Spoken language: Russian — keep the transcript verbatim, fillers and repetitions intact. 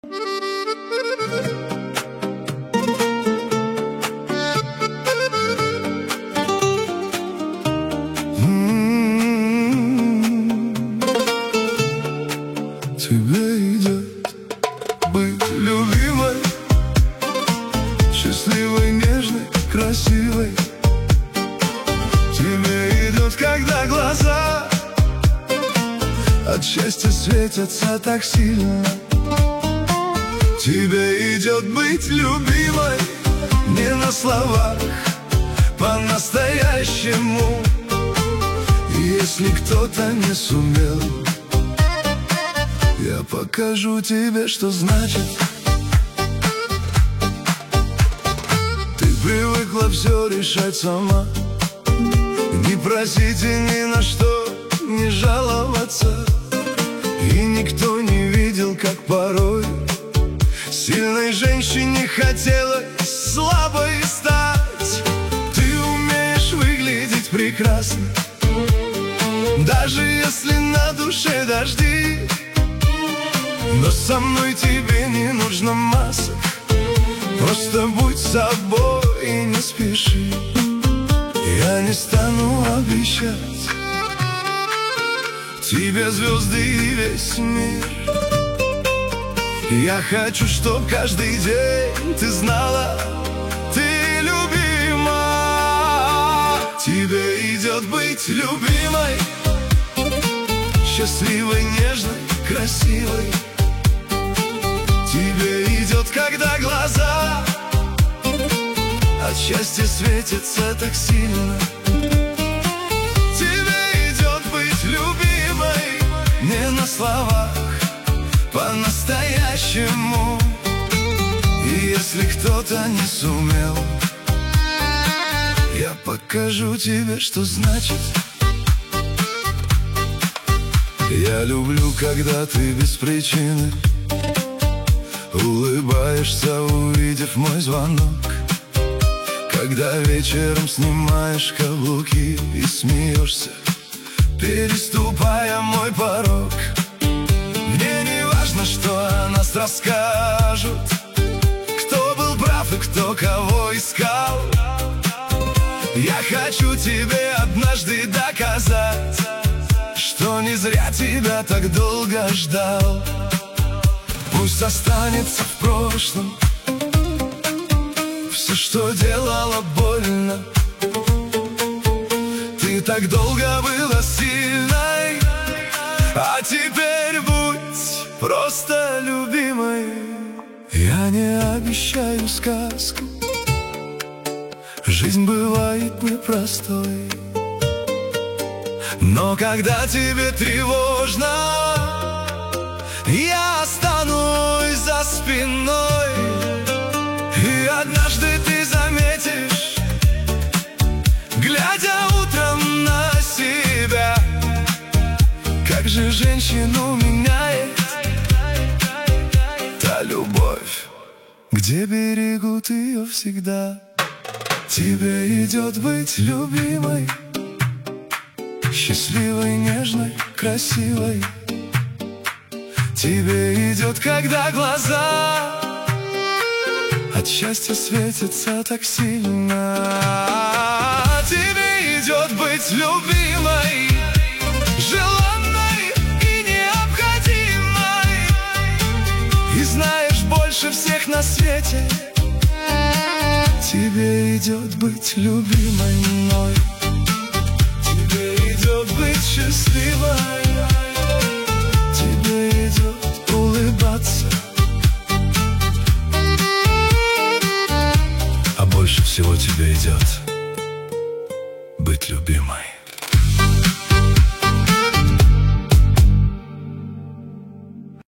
Тебе идет быть любимой, счастливой, нежной, красивой. Тебе идет, когда глаза от счастья светятся так сильно. Тебе идет быть любимой не на словах, по-настоящему. И если кто-то не сумел, я покажу тебе, что значит. Ты привыкла все решать сама, не просить и ни на что не жаловаться. И никто не видел, как порой сильной женщине хотелось слабой стать. Ты умеешь выглядеть прекрасно, даже если на душе дожди. Но со мной тебе не нужно масок, просто будь собой и не спеши. Я не стану обещать тебе звезды и весь мир. Я хочу, чтоб каждый день ты знала, ты любима. Тебе идет быть любимой, счастливой, нежной, красивой. Тебе идет, когда глаза от счастья светятся так сильно. Тебе идет быть любимой не на словах, по-настоящему. И если кто-то не сумел, я покажу тебе, что значит. Я люблю, когда ты без причины улыбаешься, увидев мой звонок. Когда вечером снимаешь каблуки и смеешься, переступая мой порог. Мне не важно, что о нас расскажут, кто был прав и кто кого искал. Я хочу тебе однажды доказать, что не зря тебя так долго ждал. Пусть останется в прошлом все, что делало больно. Ты так долго была сильной, а теперь будь просто любимой. Я не обещаю сказку, жизнь бывает непростой. Но когда тебе тревожно, я останусь за спиной. И однажды ты заметишь, глядя утром на себя, как же женщину меняет та любовь, где берегут ее всегда. Тебе идет быть любимой, счастливой, нежной, красивой. Тебе идет, когда глаза от счастья светятся так сильно. Тебе идет быть любимой, желанной и необходимой. И знаешь больше всех на свете, тебе идет быть любимой мной. Тебе идет быть счастливой, тебе идет улыбаться. А больше всего тебе идет быть любимой.